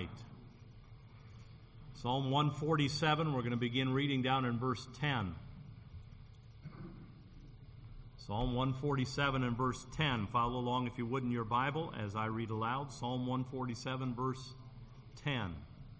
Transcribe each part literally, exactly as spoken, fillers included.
tonight. Psalm one forty-seven, we're going to begin reading down in verse ten. Psalm one forty-seven and verse ten. Follow along if you would in your Bible as I read aloud. Psalm one forty-seven, verse ten.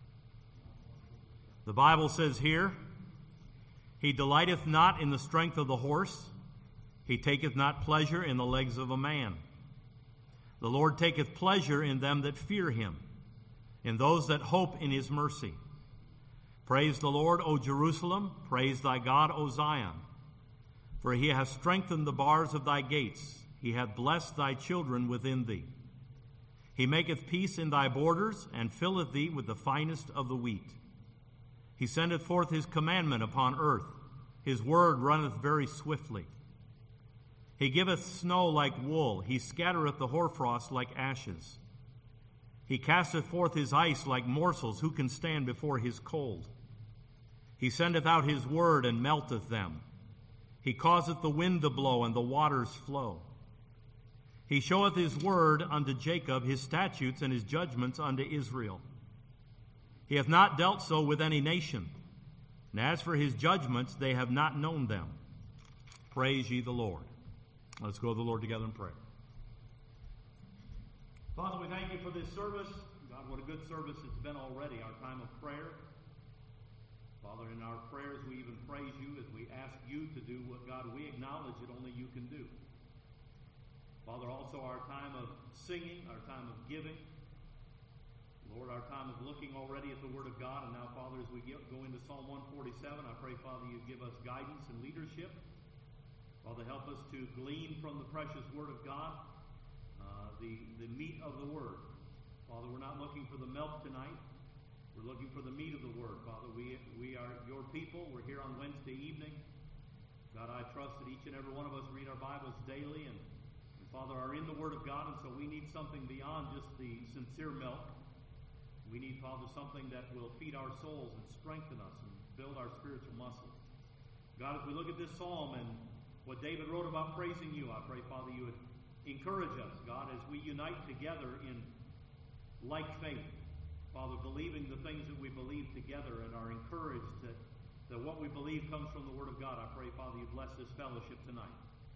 The Bible says here, He delighteth not in the strength of the horse, he taketh not pleasure in the legs of a man. The Lord taketh pleasure in them that fear him, in those that hope in his mercy. Praise the Lord, O Jerusalem. Praise thy God, O Zion. For he hath strengthened the bars of thy gates. He hath blessed thy children within thee. He maketh peace in thy borders, and filleth thee with the finest of the wheat. He sendeth forth his commandment upon earth. His word runneth very swiftly. He giveth snow like wool. He scattereth the hoarfrost like ashes. He casteth forth his ice like morsels. Who can stand before his cold? He sendeth out his word and melteth them. He causeth the wind to blow and the waters flow. He showeth his word unto Jacob, his statutes and his judgments unto Israel. He hath not dealt so with any nation, and as for his judgments, they have not known them. Praise ye the Lord. Let's go to the Lord together in prayer. Father, we thank you for this service. God, what a good service it's been already, our time of prayer. Father, in our prayers we even praise you as we ask you to do what, God, we acknowledge that only you can do. Father, also our time of singing, our time of giving. Lord, our time of looking already at the Word of God. And now, Father, as we get, go into Psalm one forty-seven, I pray, Father, you give us guidance and leadership. Father, help us to glean from the precious Word of God, uh, the, the meat of the Word. Father, we're not looking for the milk tonight. We're looking for the meat of the Word. Father, we, we are your people. We're here on Wednesday evening. God, I trust that each and every one of us read our Bibles daily and, and Father, are in the Word of God, and so we need something beyond just the sincere milk. We need, Father, something that will feed our souls and strengthen us and build our spiritual muscle. God, as we look at this psalm and what David wrote about praising you, I pray, Father, you would encourage us, God, as we unite together in like faith. Father, believing the things that we believe together and are encouraged that, that what we believe comes from the Word of God. I pray, Father, you bless this fellowship tonight.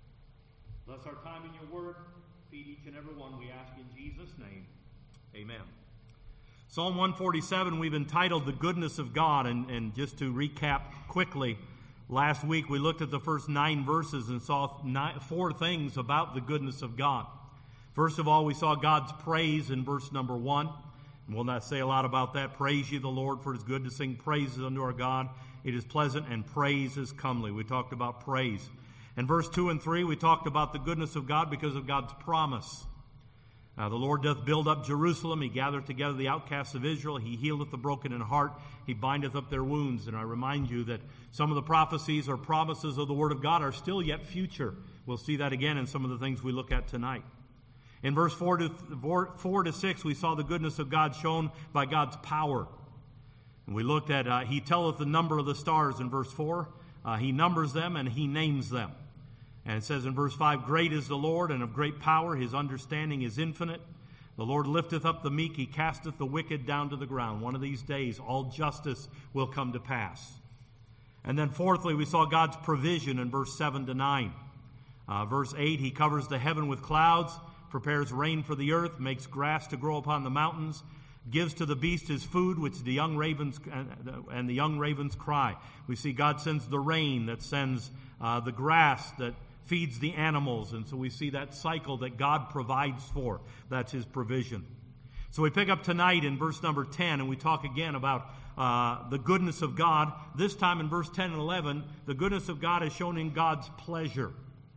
Bless our time in your Word. Feed each and every one, we ask in Jesus' name. Amen. Psalm one forty-seven, we've entitled The Goodness of God, and, and just to recap quickly, last week we looked at the first nine verses and saw nine, four things about the goodness of God. First of all, we saw God's praise in verse number one. And we'll not say a lot about that. Praise ye the Lord, for it is good to sing praises unto our God. It is pleasant, and praise is comely. We talked about praise. In verse two and three, we talked about the goodness of God because of God's promise. Uh, the Lord doth build up Jerusalem. He gathereth together the outcasts of Israel. He healeth the broken in heart. He bindeth up their wounds. And I remind you that some of the prophecies or promises of the Word of God are still yet future. We'll see that again in some of the things we look at tonight. In verse four to, four to six, we saw the goodness of God shown by God's power. And we looked at, uh, He telleth the number of the stars in verse four. Uh, he numbers them and He names them. And it says in verse five, Great is the Lord, and of great power. His understanding is infinite. The Lord lifteth up the meek. He casteth the wicked down to the ground. One of these days, all justice will come to pass. And then fourthly, we saw God's provision in verse seven to nine. Uh, verse eight, He covers the heaven with clouds, prepares rain for the earth, makes grass to grow upon the mountains, gives to the beast his food, which the young ravens and the young ravens cry. We see God sends the rain that sends uh, the grass that feeds the animals, and so we see that cycle that God provides for. That's His provision. So we pick up tonight in verse number ten, and we talk again about uh, the goodness of God. This time in verse ten and eleven, the goodness of God is shown in God's pleasure.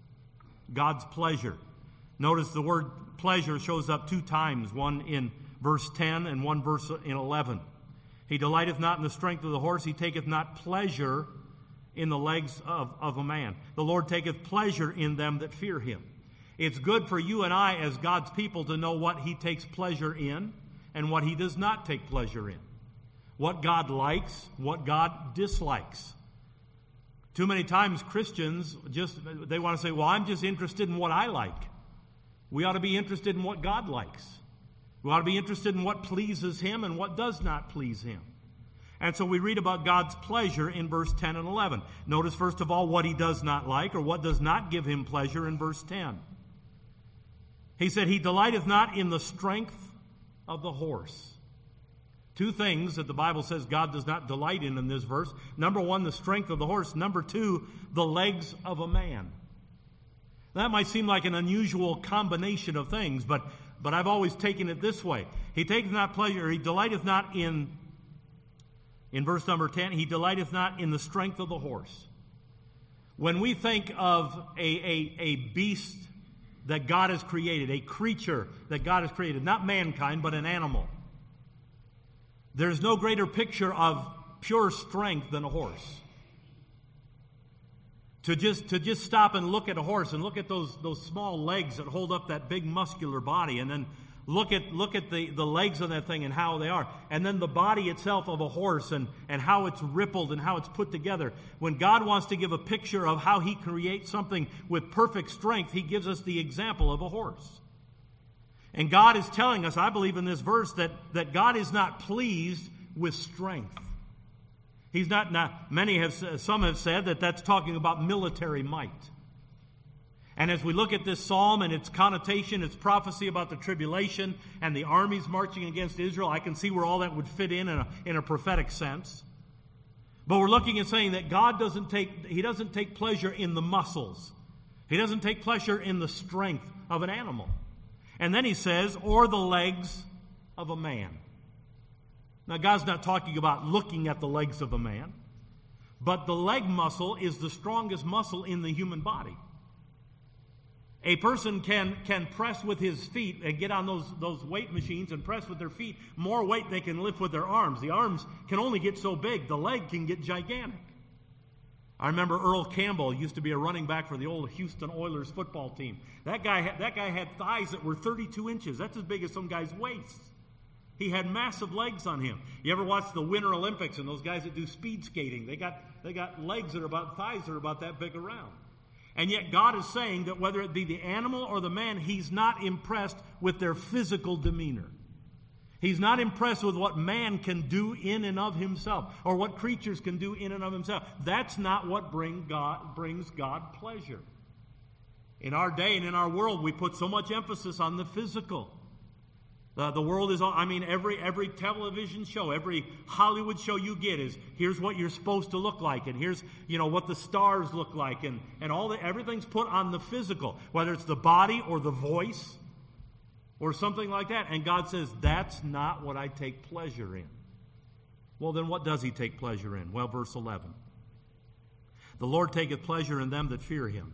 God's pleasure. Notice the word pleasure shows up two times, one in verse ten and one verse in eleven. He delighteth not in the strength of the horse, he taketh not pleasure in the legs of, of a man. The Lord taketh pleasure in them that fear him. It's good for you and I as God's people to know what He takes pleasure in and what He does not take pleasure in. What God likes, what God dislikes. Too many times Christians just, they want to say, well, I'm just interested in what I like. We ought to be interested in what God likes. We ought to be interested in what pleases him and what does not please him. And so we read about God's pleasure in verse ten and eleven. Notice, first of all, what he does not like, or what does not give him pleasure in verse ten. He said, he delighteth not in the strength of the horse. Two things that the Bible says God does not delight in in this verse. Number one, the strength of the horse. Number two, the legs of a man. That might seem like an unusual combination of things, but, but I've always taken it this way. He taketh not pleasure, he delighteth not in, in verse number ten, he delighteth not in the strength of the horse. When we think of a, a, a beast that God has created, a creature that God has created, not mankind, but an animal, there's no greater picture of pure strength than a horse. To just, to just stop and look at a horse and look at those, those small legs that hold up that big muscular body, and then look at, look at the, the legs of that thing and how they are, and then the body itself of a horse and, and how it's rippled and how it's put together. When God wants to give a picture of how he creates something with perfect strength, he gives us the example of a horse. And God is telling us, I believe in this verse, that, that God is not pleased with strength. He's not, not, many have, some have said that that's talking about military might. And as we look at this psalm and its connotation, its prophecy about the tribulation and the armies marching against Israel, I can see where all that would fit in in a, in a prophetic sense. But we're looking and saying that God doesn't take, he doesn't take pleasure in the muscles. He doesn't take pleasure in the strength of an animal. And then he says, or the legs of a man. Now, God's not talking about looking at the legs of a man, but the leg muscle is the strongest muscle in the human body. A person can, can press with his feet and get on those, those weight machines and press with their feet more weight they can lift with their arms. The arms can only get so big. The leg can get gigantic. I remember Earl Campbell used to be a running back for the old Houston Oilers football team. That guy, had, that guy had thighs that were thirty-two inches. That's as big as some guy's waist. He had massive legs on him. You ever watch the Winter Olympics and those guys that do speed skating? They got, they got legs that are about, thighs that are about that big around. And yet God is saying that whether it be the animal or the man, he's not impressed with their physical demeanor. He's not impressed with what man can do in and of himself, or what creatures can do in and of himself. That's not what bring God, brings God pleasure. In our day and in our world, we put so much emphasis on the physical. Uh, the world is, I mean, every every television show, every Hollywood show you get is, here's what you're supposed to look like, and here's, you know, what the stars look like, and, and all the, everything's put on the physical, whether it's the body or the voice or something like that. And God says, that's not what I take pleasure in. Well, then what does he take pleasure in? Well, verse eleven. The Lord taketh pleasure in them that fear him,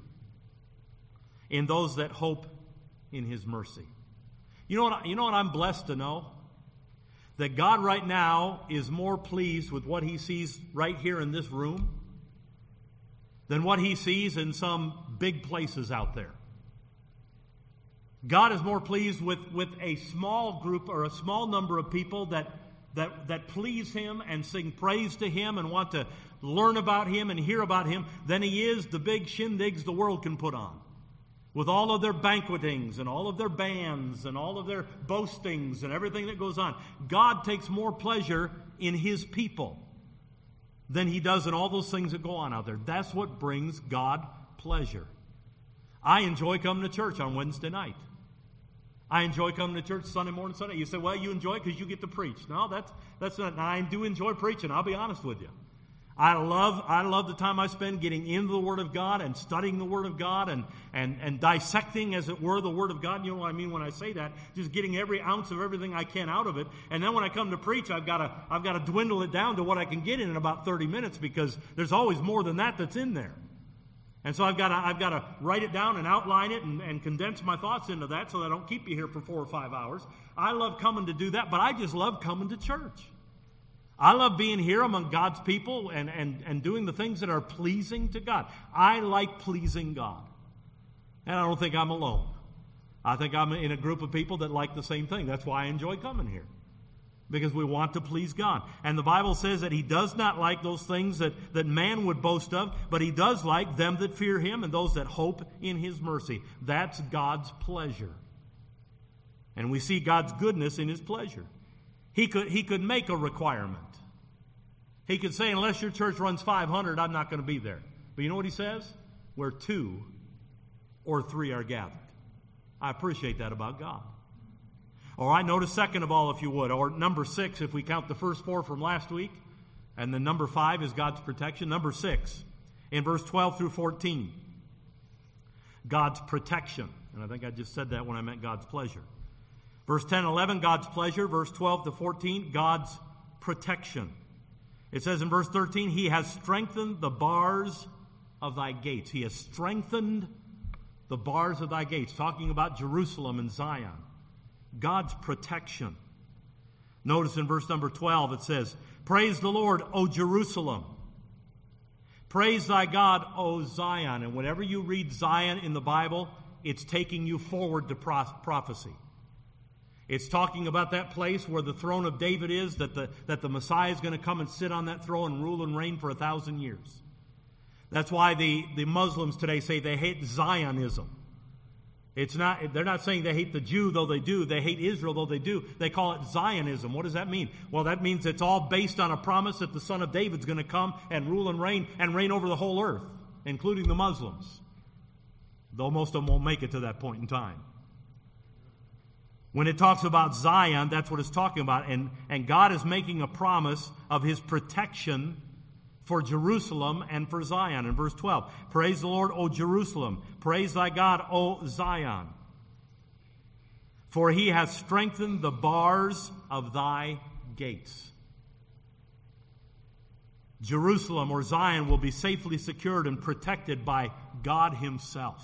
in those that hope in his mercy. You know what, you know what I'm blessed to know? That God right now is more pleased with what he sees right here in this room than what he sees in some big places out there. God is more pleased with, with a small group or a small number of people that, that, that please him and sing praise to him and want to learn about him and hear about him than he is the big shindigs the world can put on. With all of their banquetings and all of their bands and all of their boastings and everything that goes on. God takes more pleasure in his people than he does in all those things that go on out there. That's what brings God pleasure. I enjoy coming to church on Wednesday night. I enjoy coming to church Sunday morning, Sunday. You say, well, you enjoy it because you get to preach. No, that's that's not. I do enjoy preaching. I'll be honest with you. I love I love the time I spend getting into the Word of God and studying the Word of God and, and, and dissecting, as it were, the Word of God. You know what I mean when I say that? Just getting every ounce of everything I can out of it. And then when I come to preach, I've got to I've got to dwindle it down to what I can get in in about thirty minutes, because there's always more than that that's in there. And so I've got to I've got to write it down and outline it and, and condense my thoughts into that so that I don't keep you here for four or five hours. I love coming to do that, but I just love coming to church. I love being here among God's people and, and, and doing the things that are pleasing to God. I like pleasing God. And I don't think I'm alone. I think I'm in a group of people that like the same thing. That's why I enjoy coming here. Because we want to please God. And the Bible says that he does not like those things that, that man would boast of, but he does like them that fear him and those that hope in his mercy. That's God's pleasure. And we see God's goodness in his pleasure. He could, he could make a requirement. He could say, unless your church runs five hundred, I'm not going to be there. But you know what he says? Where two or three are gathered. I appreciate that about God. All right, notice second of all, if you would, or number six, if we count the first four from last week, and then number five is God's protection. Number six, in verse twelve through fourteen, God's protection. And I think I just said that when I meant God's pleasure. Verse ten, eleven, God's pleasure. Verse twelve to fourteen, God's protection. It says in verse thirteen, he has strengthened the bars of thy gates. He has strengthened the bars of thy gates, talking about Jerusalem and Zion. God's protection. Notice in verse number twelve it says, praise the Lord, O Jerusalem. Praise thy God, O Zion. And whenever you read Zion in the Bible, it's taking you forward to prophecy. It's talking about that place where the throne of David is, that the, that the Messiah is going to come and sit on that throne and rule and reign for a thousand years. That's why the, the Muslims today say they hate Zionism. It's not, they're not saying they hate the Jew, though they do. They hate Israel, though they do. They call it Zionism. What does that mean? Well, that means it's all based on a promise that the son of David's going to come and rule and reign and reign over the whole earth, including the Muslims. Though most of them won't make it to that point in time. When it talks about Zion, that's what it's talking about. And, and God is making a promise of his protection for Jerusalem and for Zion. In verse twelve, praise the Lord, O Jerusalem. Praise thy God, O Zion. For he has strengthened the bars of thy gates. Jerusalem or Zion will be safely secured and protected by God himself.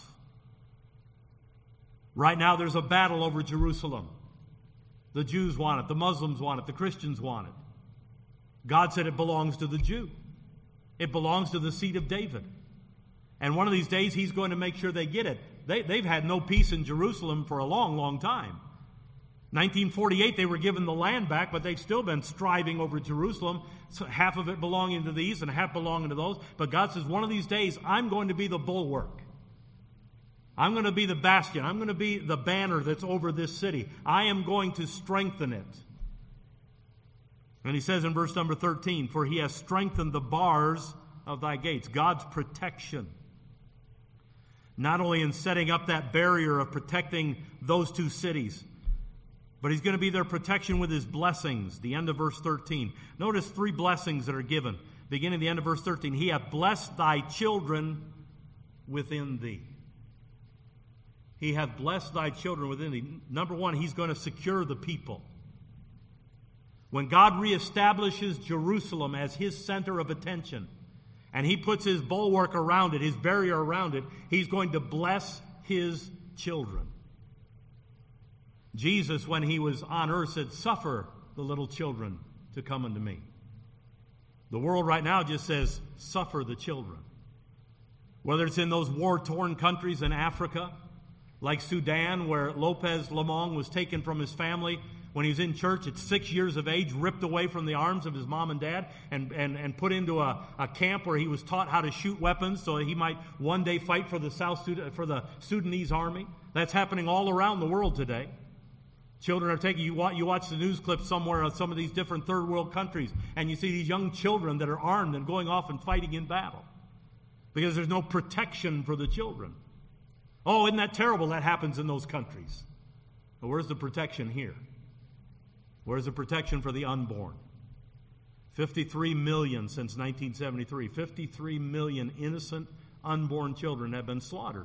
Right now there's a battle over Jerusalem. The Jews want it. The Muslims want it. The Christians want it. God said it belongs to the Jew. It belongs to the seed of David. And one of these days, he's going to make sure they get it. They, they've had no peace in Jerusalem for a long, long time. nineteen forty-eight, they were given the land back, but they've still been striving over Jerusalem. So half of it belonging to these and half belonging to those. But God says, one of these days, I'm going to be the bulwark. I'm going to be the bastion. I'm going to be the banner that's over this city. I am going to strengthen it. And he says in verse number thirteen, for he has strengthened the bars of thy gates. God's protection. Not only in setting up that barrier of protecting those two cities, but he's going to be their protection with his blessings. The end of verse thirteen. Notice three blessings that are given. Beginning the end of verse thirteen. He hath blessed thy children within thee. He hath blessed thy children within thee. Number one, he's going to secure the people. When God reestablishes Jerusalem as his center of attention, and he puts his bulwark around it, his barrier around it, he's going to bless his children. Jesus, when he was on earth, said, suffer the little children to come unto me. The world right now just says, suffer the children. Whether it's in those war-torn countries in Africa, like Sudan, where Lopez Lamong was taken from his family when he was in church at six years of age, ripped away from the arms of his mom and dad, and, and, and put into a, a camp where he was taught how to shoot weapons so that he might one day fight for the South Sudan, for the Sudanese army. That's happening all around the world today. Children are taking, you watch, you watch the news clips somewhere of some of these different third world countries, and you see these young children that are armed and going off and fighting in battle because there's no protection for the children. Oh, isn't that terrible that happens in those countries? But where's the protection here? Where's the protection for the unborn? fifty-three million since nineteen seventy-three. fifty-three million innocent unborn children have been slaughtered.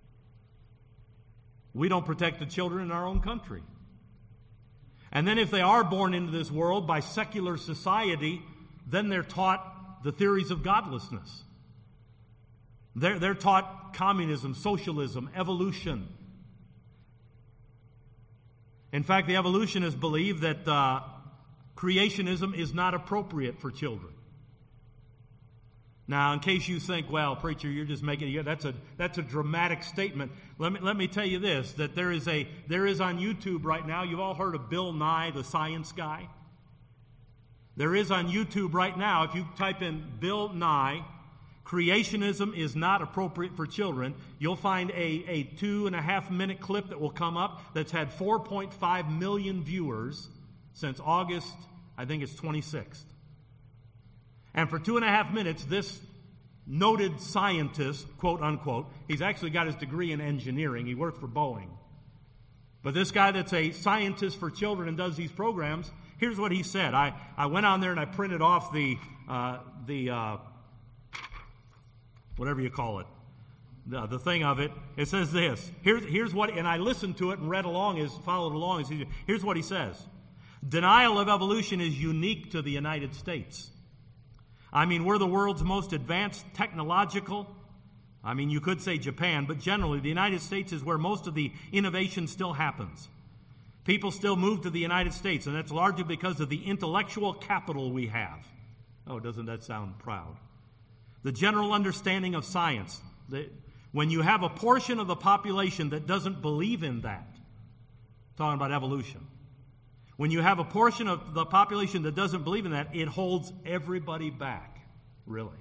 We don't protect the children in our own country. And then if they are born into this world by secular society, then they're taught the theories of godlessness. They're, they're taught communism, socialism, evolution. In fact, the evolutionists believe that uh, creationism is not appropriate for children. Now, in case you think, well, preacher, you're just making it, that's a that's a dramatic statement. Let me let me tell you this: that there is a there is on YouTube right now. You've all heard of Bill Nye, the science guy. There is on YouTube right now. If you type in Bill Nye, Creationism is not appropriate for children. You'll find a, a two and a half minute clip that will come up that's had four point five million viewers since August, I think it's twenty-sixth. And for two and a half minutes, this noted scientist, quote unquote, he's actually got his degree in engineering. He worked for Boeing. But this guy that's a scientist for children and does these programs, here's what he said. I, I went on there and I printed off the, uh, the uh, whatever you call it, the, the thing of it. It says this. Here's, here's what, and I listened to it and read along, as followed along. As he, here's what he says. Denial of evolution is unique to the United States. I mean, we're the world's most advanced technological. I mean, you could say Japan, but generally the United States is where most of the innovation still happens. People still move to the United States, and that's largely because of the intellectual capital we have. Oh, doesn't that sound proud? The general understanding of science. The, when you have a portion of the population that doesn't believe in that, talking about evolution, when you have a portion of the population that doesn't believe in that, it holds everybody back, really.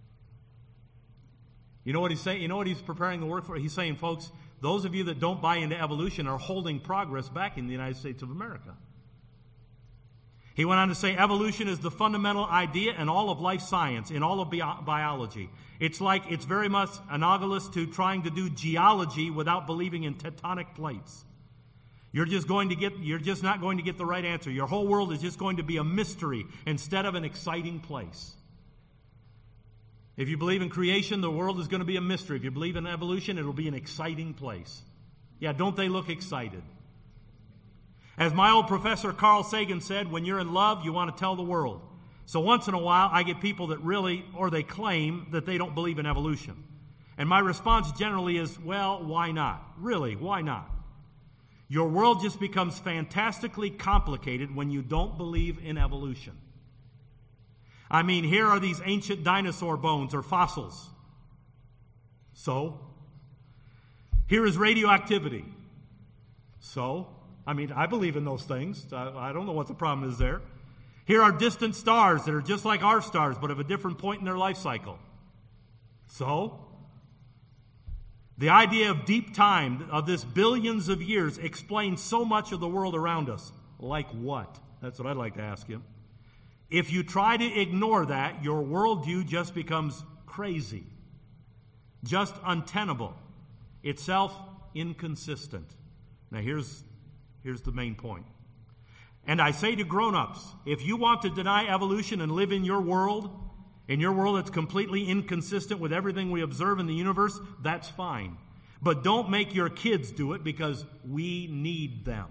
You know what he's saying? You know what he's preparing the work for? He's saying, folks, those of you that don't buy into evolution are holding progress back in the United States of America. He went on to say, evolution is the fundamental idea in all of life science, in all of bio- biology. It's like, it's very much analogous to trying to do geology without believing in tectonic plates. You're just going to get, you're just not going to get the right answer. Your whole world is just going to be a mystery instead of an exciting place. If you believe in creation, the world is going to be a mystery. If you believe in evolution, it'll be an exciting place. Yeah, don't they look excited? As my old professor Carl Sagan said, when you're in love, you want to tell the world. So once in a while, I get people that really, or they claim that they don't believe in evolution. And my response generally is, well, why not? Really, why not? Your world just becomes fantastically complicated when you don't believe in evolution. I mean, here are these ancient dinosaur bones or fossils. So, here is radioactivity. So, I mean, I believe in those things. I, I don't know what the problem is there. Here are distant stars that are just like our stars, but of a different point in their life cycle. So, the idea of deep time, of this billions of years, explains so much of the world around us. Like what? That's what I'd like to ask you. If you try to ignore that, your worldview just becomes crazy, just untenable, itself inconsistent. Now here's, here's the main point. And I say to grown-ups, if you want to deny evolution and live in your world, in your world that's completely inconsistent with everything we observe in the universe, that's fine. But don't make your kids do it because we need them.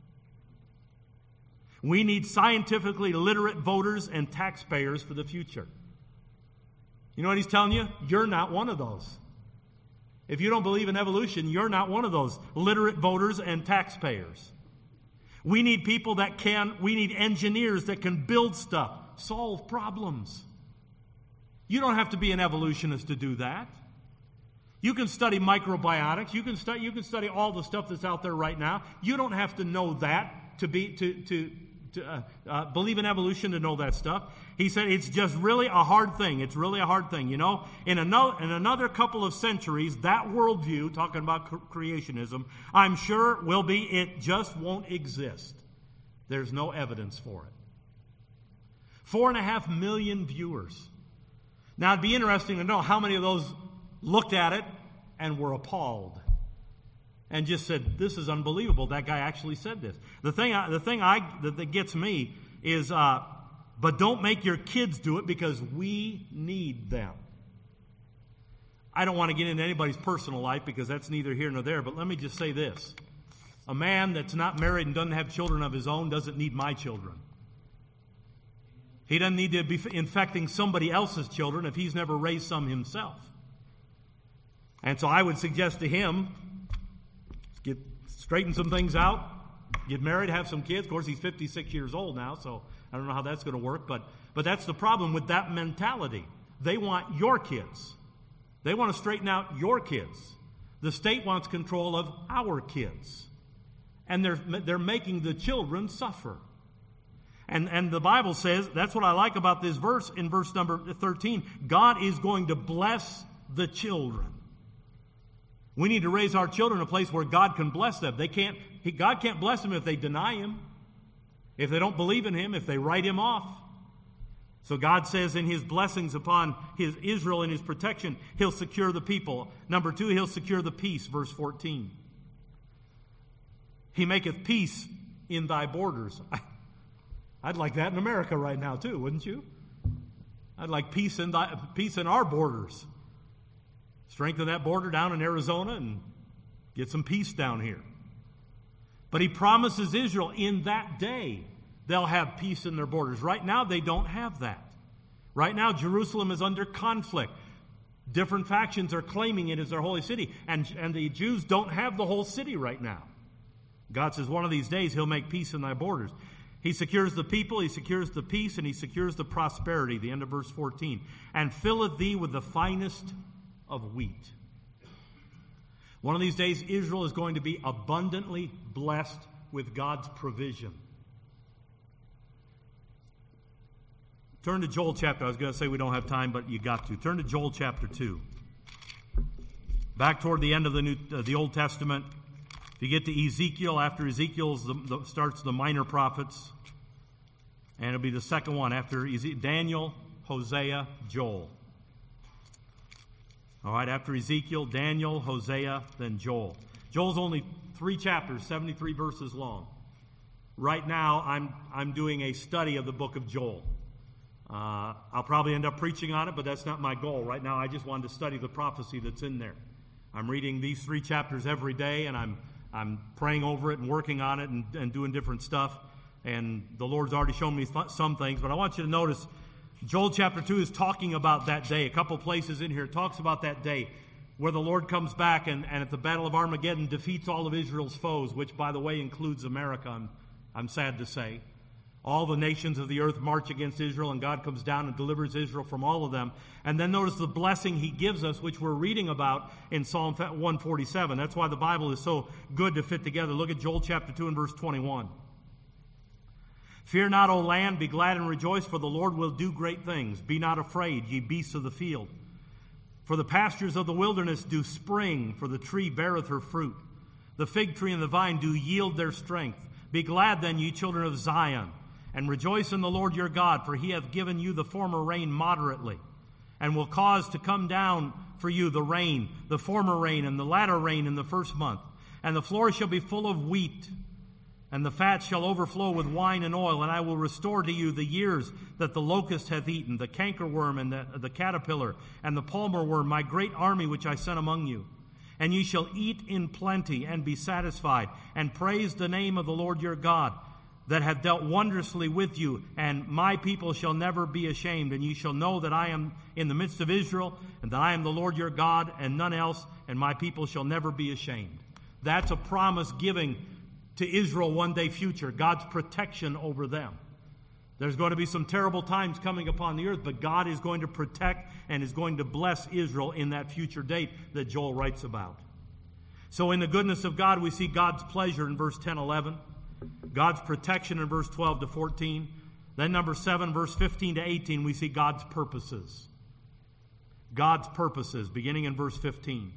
We need scientifically literate voters and taxpayers for the future. You know what he's telling you? You're not one of those. If you don't believe in evolution, you're not one of those literate voters and taxpayers. We need people that can, we need engineers that can build stuff, solve problems. You don't have to be an evolutionist to do that. You can study microbiotics. You can study, you can study all the stuff that's out there right now. You don't have to know that to be to to, to uh, uh, believe in evolution to know that stuff. He said it's just really a hard thing. It's really a hard thing. You know, in another in another couple of centuries, that worldview, talking about creationism, I'm sure will be it just won't exist. There's no evidence for it. Four and a half million viewers. Now, it'd be interesting to know how many of those looked at it and were appalled and just said, this is unbelievable. That guy actually said this. The thing, I, the thing I, that, that gets me is, uh, but don't make your kids do it because we need them. I don't want to get into anybody's personal life because that's neither here nor there, but let me just say this. A man that's not married and doesn't have children of his own doesn't need my children. He doesn't need to be infecting somebody else's children if he's never raised some himself. And so I would suggest to him, get straighten some things out, get married, have some kids. Of course, he's fifty-six years old now, so I don't know how that's going to work. But, but that's the problem with that mentality. They want your kids. They want to straighten out your kids. The state wants control of our kids. And they're, they're making the children suffer. And, and the Bible says, that's what I like about this verse in verse number thirteen, God is going to bless the children. We need to raise our children in a place where God can bless them. They can't, he, God can't bless them if they deny Him, if they don't believe in Him, if they write Him off. So God says in His blessings upon His Israel and His protection, He'll secure the people. Number two, He'll secure the peace, verse fourteen. He maketh peace in thy borders. I'd like that in America right now too, wouldn't you? I'd like peace in thy, peace in our borders. Strengthen that border down in Arizona and get some peace down here. But He promises Israel in that day they'll have peace in their borders. Right now they don't have that. Right now Jerusalem is under conflict. Different factions are claiming it as their holy city. And, and the Jews don't have the whole city right now. God says one of these days He'll make peace in thy borders. He secures the people, He secures the peace, and He secures the prosperity, the end of verse fourteen. And filleth thee with the finest of wheat. One of these days, Israel is going to be abundantly blessed with God's provision. Turn to Joel chapter. I was going to say we don't have time, but you got to. Turn to Joel chapter two. Back toward the end of the New, uh, the Old Testament. If you get to Ezekiel, after Ezekiel the, the, starts the minor prophets, and it'll be the second one after Eze- Daniel, Hosea, Joel. All right, after Ezekiel, Daniel, Hosea, then Joel. Joel's only three chapters, seventy-three verses long. Right now, I'm I'm doing a study of the book of Joel. Uh, I'll probably end up preaching on it, but that's not my goal. Right now, I just wanted to study the prophecy that's in there. I'm reading these three chapters every day, and I'm I'm praying over it and working on it and, and doing different stuff. And the Lord's already shown me th- some things, but I want you to notice Joel chapter two is talking about that day. A couple places in here it talks about that day where the Lord comes back and, and at the Battle of Armageddon defeats all of Israel's foes, which, by the way, includes America, I'm, I'm sad to say. All the nations of the earth march against Israel, and God comes down and delivers Israel from all of them. And then notice the blessing He gives us, which we're reading about in Psalm one forty-seven. That's why the Bible is so good to fit together. Look at Joel chapter two and verse twenty-one. Fear not, O land, be glad and rejoice, for the Lord will do great things. Be not afraid, ye beasts of the field. For the pastures of the wilderness do spring, for the tree beareth her fruit. The fig tree and the vine do yield their strength. Be glad then, ye children of Zion, and rejoice in the Lord your God, for He hath given you the former rain moderately, and will cause to come down for you the rain, the former rain, and the latter rain in the first month. And the floor shall be full of wheat, and the fat shall overflow with wine and oil, and I will restore to you the years that the locust hath eaten, the cankerworm and the, the caterpillar, and the palmer worm, my great army which I sent among you. And ye shall eat in plenty and be satisfied, and praise the name of the Lord your God, that hath dealt wondrously with you, and my people shall never be ashamed. And ye shall know that I am in the midst of Israel, and that I am the Lord your God, and none else, and my people shall never be ashamed. That's a promise giving to Israel one day future, God's protection over them. There's going to be some terrible times coming upon the earth, but God is going to protect and is going to bless Israel in that future date that Joel writes about. So in the goodness of God, we see God's pleasure in verse ten, eleven. God's protection in verse twelve to fourteen. Then number seven, verse fifteen to eighteen, we see God's purposes. God's purposes, beginning in verse fifteen.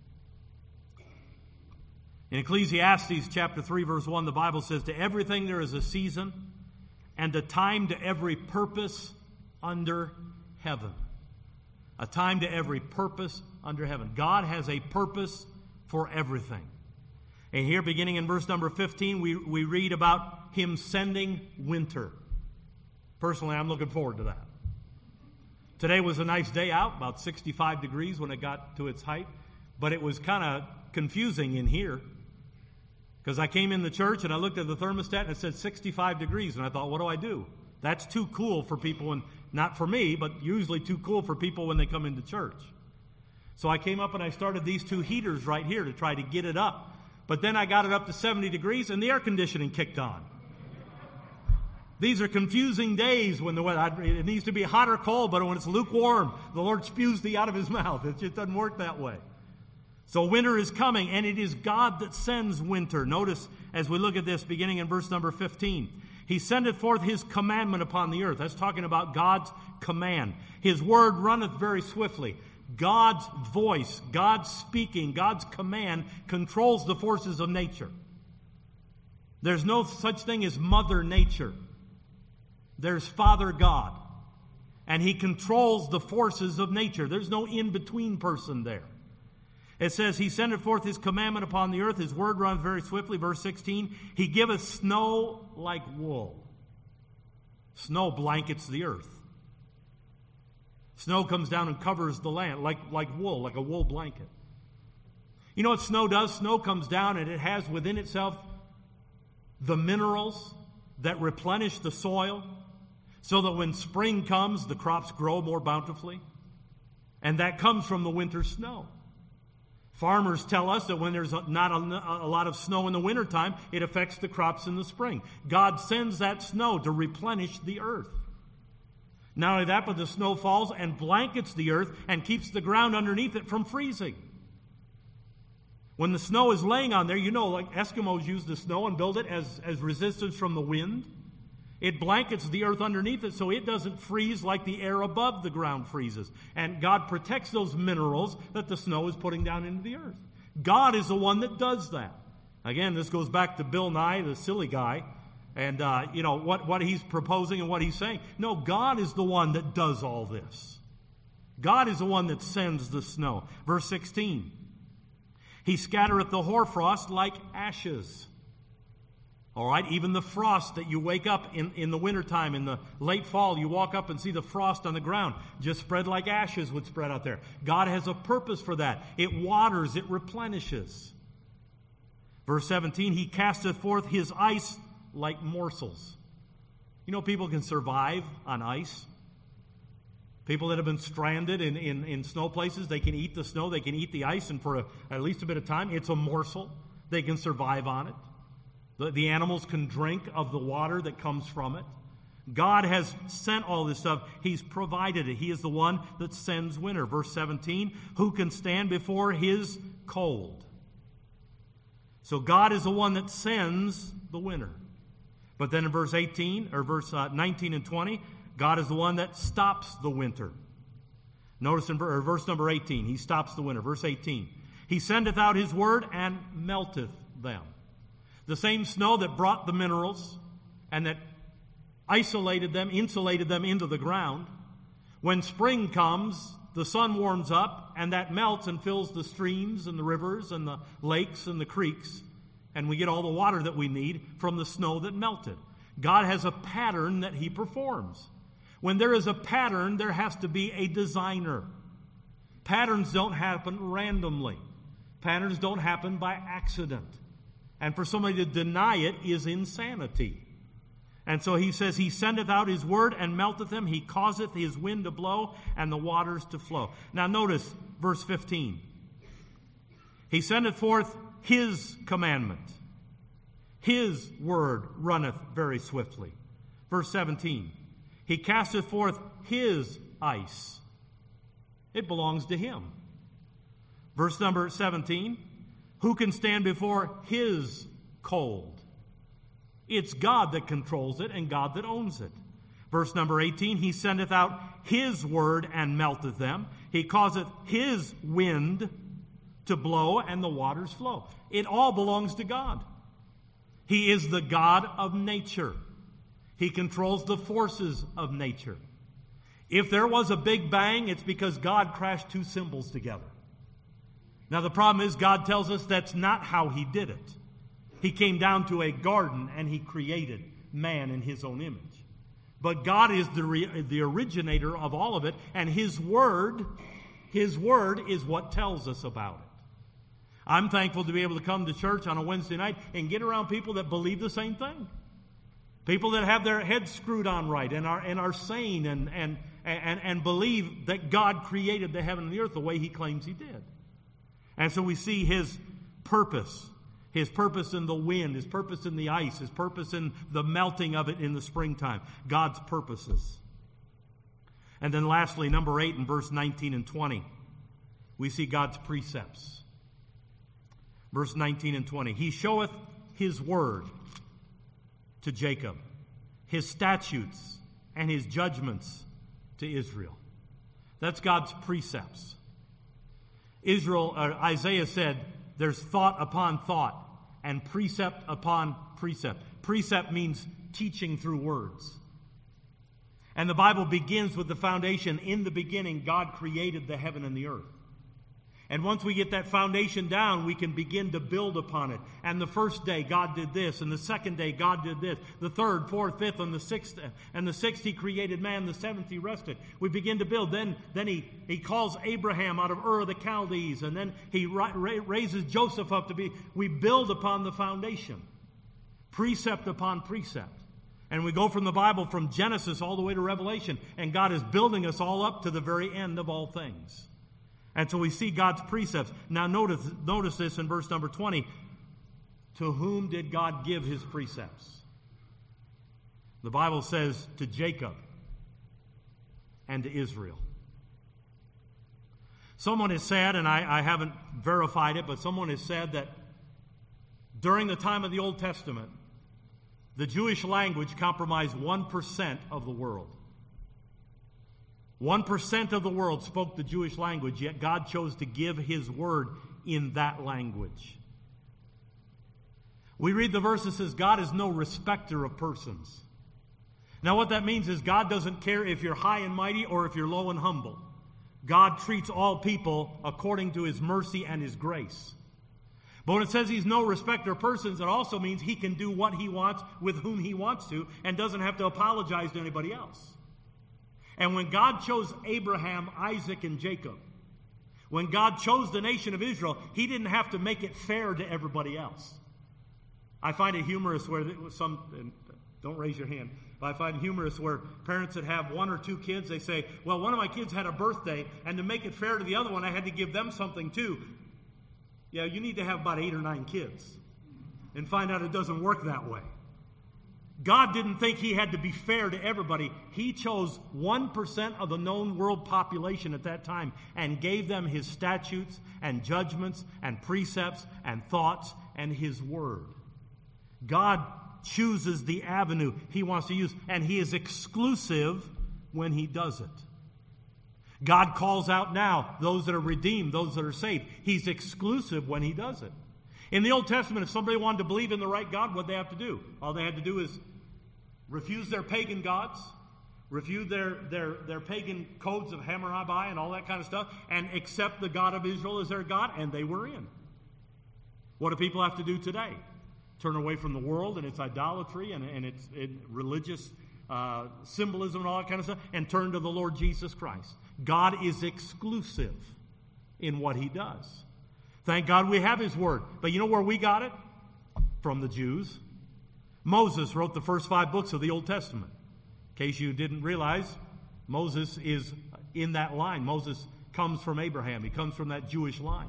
In Ecclesiastes chapter three, verse one, the Bible says, to everything there is a season, and a time to every purpose under heaven. A time to every purpose under heaven. God has a purpose for everything. And here, beginning in verse number fifteen, we, we read about Him sending winter. Personally, I'm looking forward to that. Today was a nice day out, about sixty-five degrees when it got to its height. But it was kind of confusing in here. Because I came in the church and I looked at the thermostat and it said sixty-five degrees. And I thought, what do I do? That's too cool for people, and not for me, but usually too cool for people when they come into church. So I came up and I started these two heaters right here to try to get it up. But then I got it up to seventy degrees and the air conditioning kicked on. These are confusing days when the weather, it needs to be hot or cold, but when it's lukewarm, the Lord spews thee out of His mouth. It just doesn't work that way. So winter is coming, and it is God that sends winter. Notice as we look at this, beginning in verse number fifteen. He sendeth forth his commandment upon the earth. That's talking about God's command. His word runneth very swiftly. God's voice, God's speaking, God's command controls the forces of nature. There's no such thing as Mother Nature. There's Father God. And he controls the forces of nature. There's no in-between person there. It says, he sendeth forth his commandment upon the earth. His word runs very swiftly. Verse sixteen, he giveth snow like wool. Snow blankets the earth. Snow comes down and covers the land like, like wool, like a wool blanket. You know what snow does? Snow comes down and it has within itself the minerals that replenish the soil so that when spring comes, the crops grow more bountifully. And that comes from the winter snow. Farmers tell us that when there's not a, a lot of snow in the wintertime, it affects the crops in the spring. God sends that snow to replenish the earth. Not only that, but the snow falls and blankets the earth and keeps the ground underneath it from freezing. When the snow is laying on there, you know, like Eskimos use the snow and build it as, as resistance from the wind. It blankets the earth underneath it so it doesn't freeze like the air above the ground freezes. And God protects those minerals that the snow is putting down into the earth. God is the one that does that. Again, this goes back to Bill Nye, the silly guy, and, uh, you know, what, what he's proposing and what he's saying. No, God is the one that does all this. God is the one that sends the snow. Verse sixteen, he scattereth the hoarfrost like ashes. All right, even the frost that you wake up in, in the wintertime, in the late fall, you walk up and see the frost on the ground, just spread like ashes would spread out there. God has a purpose for that. It waters, it replenishes. Verse seventeen, he casteth forth his ice like morsels. You know, people can survive on ice. People that have been stranded in, in, in snow places, they can eat the snow, they can eat the ice, and for a, at least a bit of time, it's a morsel. They can survive on it. The, the animals can drink of the water that comes from it. God has sent all this stuff. He's provided it. He is the one that sends winter. Verse seventeen, who can stand before his cold? So God is the one that sends the winter. But then in verse eighteen, or verse uh, nineteen and twenty, God is the one that stops the winter. Notice in or verse number eighteen, he stops the winter. Verse eighteen, he sendeth out his word and melteth them. The same snow that brought the minerals and that isolated them, insulated them into the ground. When spring comes, the sun warms up and that melts and fills the streams and the rivers and the lakes and the creeks. And we get all the water that we need from the snow that melted. God has a pattern that he performs. When there is a pattern, there has to be a designer. Patterns don't happen randomly. Patterns don't happen by accident. And for somebody to deny it is insanity. And so he says, he sendeth out his word and melteth them. He causeth his wind to blow and the waters to flow. Now notice verse fifteen. He sendeth forth his commandment. His word runneth very swiftly. Verse seventeen. He casteth forth his ice. It belongs to him. Verse number seventeen. Who can stand before his cold? It's God that controls it and God that owns it. Verse number eighteen, he sendeth out his word and melteth them. He causeth his wind to blow and the waters flow. It all belongs to God. He is the God of nature. He controls the forces of nature. If there was a big bang, it's because God crashed two cymbals together. Now the problem is God tells us that's not how he did it. He came down to a garden and he created man in his own image. But God is the, re- the originator of all of it, and his word, his word is what tells us about it. I'm thankful to be able to come to church on a Wednesday night and get around people that believe the same thing. People that have their heads screwed on right and are, and are sane and, and, and, and believe that God created the heaven and the earth the way he claims he did. And so we see his purpose, his purpose in the wind, his purpose in the ice, his purpose in the melting of it in the springtime, God's purposes. And then lastly, number eight in verse nineteen and twenty, we see God's precepts. Verse nineteen and twenty, he showeth his word to Jacob. his statutes and his judgments to Israel. That's God's precepts. Israel, or Isaiah said, there's thought upon thought and precept upon precept. Precept means teaching through words. And the Bible begins with the foundation. In the beginning, God created the heaven and the earth. And once we get that foundation down, we can begin to build upon it. And the first day, God did this. And the second day, God did this. The third, fourth, fifth, and the sixth, and the sixth, he created man. The seventh, he rested. We begin to build. Then, then he, he calls Abraham out of Ur of the Chaldees. And then he ra- raises Joseph up to be. We build upon the foundation. Precept upon precept. And we go from the Bible, from Genesis all the way to Revelation. And God is building us all up to the very end of all things. And so we see God's precepts. Now notice, notice this in verse number twenty. To whom did God give his precepts? The Bible says to Jacob and to Israel. Someone has said, and I, I haven't verified it, but someone has said that during the time of the Old Testament, the Jewish language comprised one percent of the world. One percent of the world spoke the Jewish language, yet God chose to give his word in that language. We read the verse that says, God is no respecter of persons. Now what that means is God doesn't care if you're high and mighty or if you're low and humble. God treats all people according to his mercy and his grace. But when it says he's no respecter of persons, it also means he can do what he wants with whom he wants to and doesn't have to apologize to anybody else. And when God chose Abraham, Isaac, and Jacob, when God chose the nation of Israel, he didn't have to make it fair to everybody else. I find it humorous where some, don't raise your hand, but I find it humorous where parents that have one or two kids, they say, well, one of my kids had a birthday, and to make it fair to the other one, I had to give them something too. Yeah, you need to have about eight or nine kids and find out it doesn't work that way. God didn't think he had to be fair to everybody. He chose one percent of the known world population at that time and gave them his statutes and judgments and precepts and thoughts and his word. God chooses the avenue he wants to use, and he is exclusive when he does it. God calls out now those that are redeemed, those that are saved. He's exclusive when he does it. In the Old Testament, if somebody wanted to believe in the right God, what they have to do? All they had to do is refuse their pagan gods, refuse their, their, their pagan codes of Hammurabi and all that kind of stuff, and accept the God of Israel as their God, and they were in. What do people have to do today? Turn away from the world and its idolatry and, and its it, religious uh, symbolism and all that kind of stuff, and turn to the Lord Jesus Christ. God is exclusive in what he does. Thank God we have his word. But you know where we got it? From the Jews. Moses wrote the first five books of the Old Testament. In case you didn't realize, Moses is in that line. Moses comes from Abraham. He comes from that Jewish line.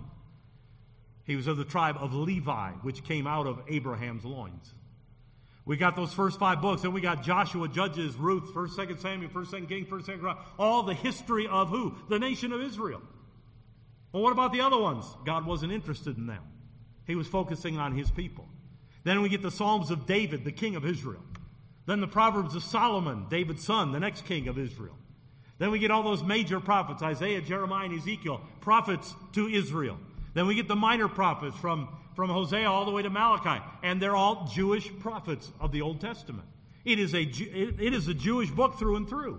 He was of the tribe of Levi, which came out of Abraham's loins. We got those first five books. Then we got Joshua, Judges, Ruth, first, second Samuel, first, second King, first, second Chronicles. All the history of who? The nation of Israel. Well, what about the other ones? God wasn't interested in them. He was focusing on his people. Then we get the Psalms of David, the king of Israel. Then the Proverbs of Solomon, David's son, the next king of Israel. Then we get all those major prophets, Isaiah, Jeremiah, and Ezekiel, prophets to Israel. Then we get the minor prophets from, from Hosea all the way to Malachi. And they're all Jewish prophets of the Old Testament. It is a, it is a Jewish book through and through.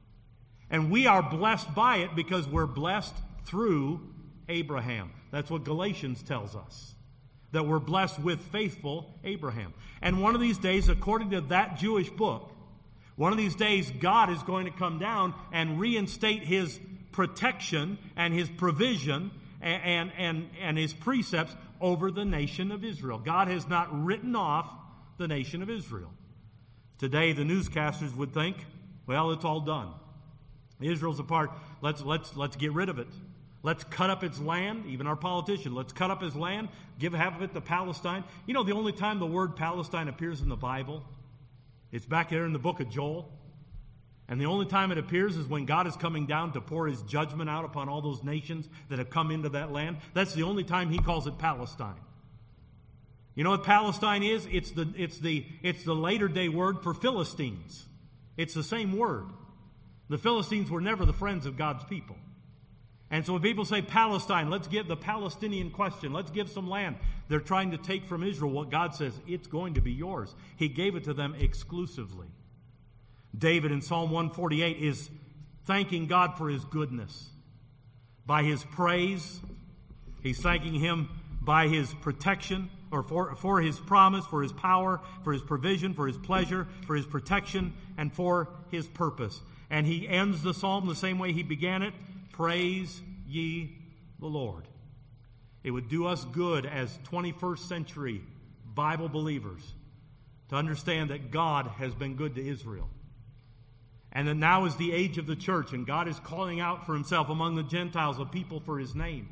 And we are blessed by it because we're blessed through Abraham. That's what Galatians tells us. That we're blessed with faithful Abraham. And one of these days, according to that Jewish book, one of these days God is going to come down and reinstate his protection and his provision and, and, and, and his precepts over the nation of Israel. God has not written off the nation of Israel. Today, the newscasters would think, well, it's all done. Israel's a part. Let's, let's, let's get rid of it. Let's cut up its land, even our politician. Let's cut up his land, give half of it to Palestine. You know, the only time the word Palestine appears in the Bible, it's back there in the book of Joel. And the only time it appears is when God is coming down to pour his judgment out upon all those nations that have come into that land. That's the only time he calls it Palestine. You know what Palestine is? It's the, it's the, it's the later day word for Philistines. It's the same word. The Philistines were never the friends of God's people. And so when people say Palestine, let's give the Palestinian question, let's give some land. They're trying to take from Israel what God says, it's going to be yours. He gave it to them exclusively. David in Psalm one forty-eight is thanking God for his goodness. By his praise, he's thanking him by his protection, or for, for his promise, for his power, for his provision, for his pleasure, for his protection, and for his purpose. And he ends the psalm the same way he began it. Praise ye the Lord. It would do us good as twenty-first century Bible believers to understand that God has been good to Israel. And that now is the age of the church, and God is calling out for himself among the Gentiles a people for his name.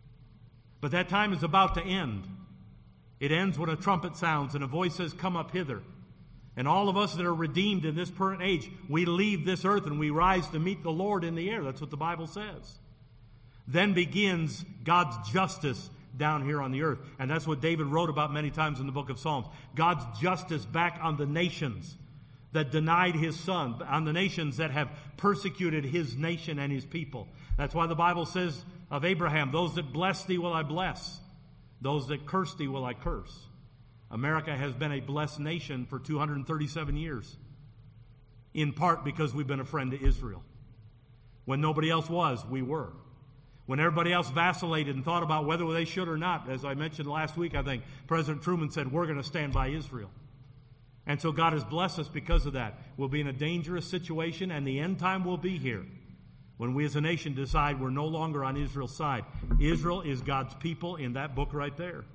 But that time is about to end. It ends when a trumpet sounds and a voice says, come up hither. And all of us that are redeemed in this current age, we leave this earth and we rise to meet the Lord in the air. That's what the Bible says. Then begins God's justice down here on the earth. And that's what David wrote about many times in the book of Psalms. God's justice back on the nations that denied his son, on the nations that have persecuted his nation and his people. That's why the Bible says of Abraham, those that bless thee will I bless. Those that curse thee will I curse. America has been a blessed nation for two hundred thirty-seven years, in part because we've been a friend to Israel. When nobody else was, we were. When everybody else vacillated and thought about whether they should or not, as I mentioned last week, I think President Truman said, we're going to stand by Israel. And so God has blessed us because of that. We'll be in a dangerous situation, and the end time will be here when we as a nation decide we're no longer on Israel's side. Israel is God's people in that book right there.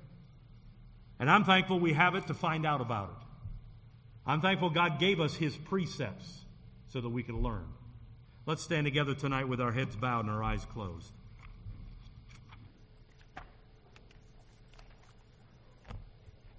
And I'm thankful we have it to find out about it. I'm thankful God gave us his precepts so that we could learn. Let's stand together tonight with our heads bowed and our eyes closed.